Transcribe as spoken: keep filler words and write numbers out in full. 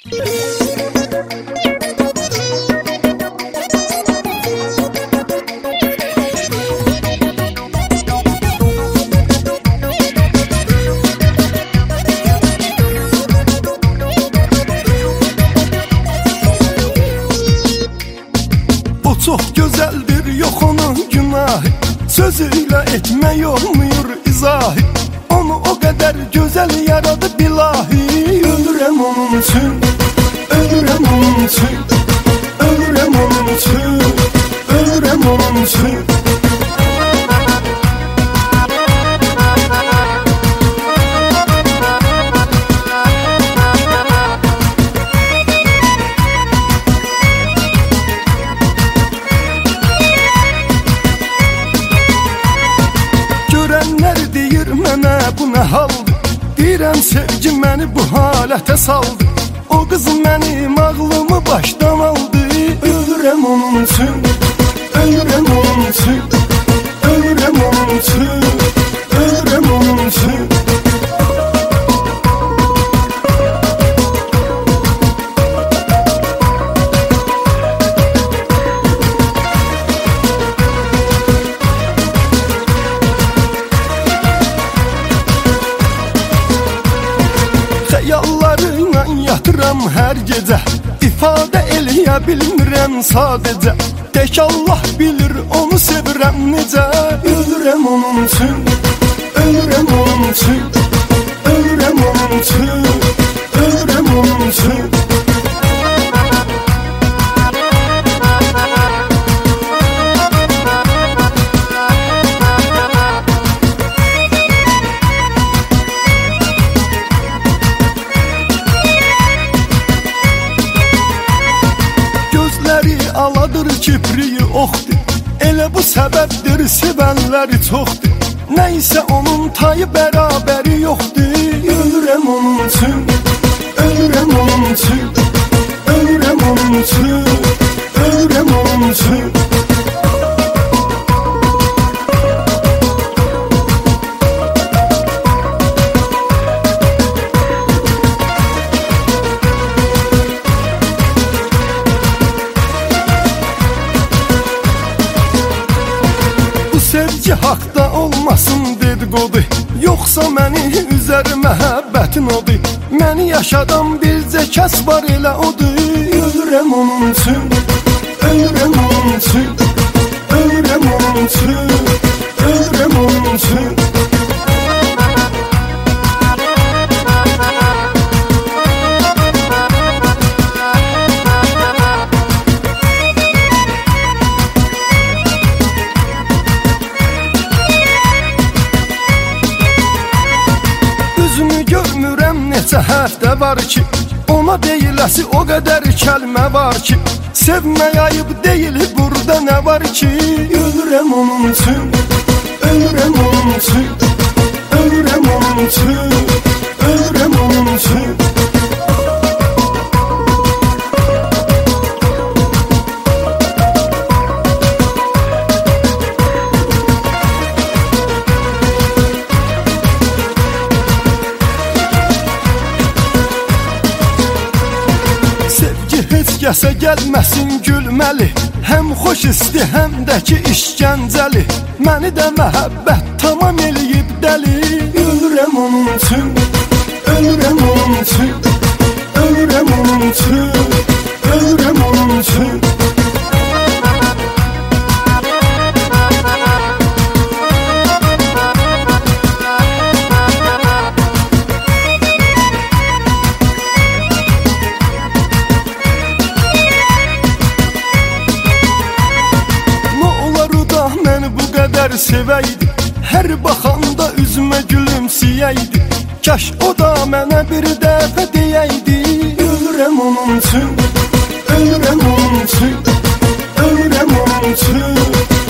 Çox gözəldir, yox onun günahı, sözüyle etmək olmuyor izahı. Onu o qədər gözəl yaradı bilahi. Ölürəm onun üçün, ölürəm onun üçün, ölürəm onun üçün, ölürəm onun üçün. Bu ne haldır? Deyirəm sevgi məni bu halətə saldı. O qız mənim ağlımı başdan aldı. Ölürəm onun üçün, ölürəm onun üçün, ölürəm onun üçün, ölürəm onun üçün. Xəyallarıyla yatıram hər gecə, ifadə eləyə bilmirəm sadəcə. Tək Allah bilir onu sevirəm necə. Ölürəm onun üçün, ölürəm onun üçün, ölürəm onun üçün, ölürəm onun üçün. Aladır kipriyi oxdur, elə bu səbəbdir sevənləri çoxdur. Nəysə onun tayı bərabəri yoxdur. Ölürəm onun üçün, ölürəm onun üçün, ölürəm onun üçün, ölürəm onun üçün. Sevgi haqda olmasın dedikodu, yoxsa məni üzər məhəbbətin odur. Məni yaşadan bircə kəs var elə odur. Ölürəm onun üçün, ölürəm onun üçün, ölürəm onun üçün, ölürəm onun üçün. Görmürəm neçə həftə var ki, ona deyiləsi o qədər kəlmə var ki, sevmək ayıb deyil burada nə var ki. Ölürəm onun üçün, ölürəm onun üçün, ölürəm onun üçün, ölürəm onun üçün. Kəsə gəlməsin gülməli, həm xoş isti, həm də ki işgəncəli. Məni də məhəbbət tamam eləyib dəli. Ölürəm onun üçün, ölürəm onun üçün, ölürəm onun üçün, ölürəm onun üçün. Sevəydi, hər baxanda üzümə gülümsəyəydi. Kaş o da mənə bir dəfə deyəydi. Ölürəm onun üçün, ölürəm onun üçün, ölürəm onun üçün.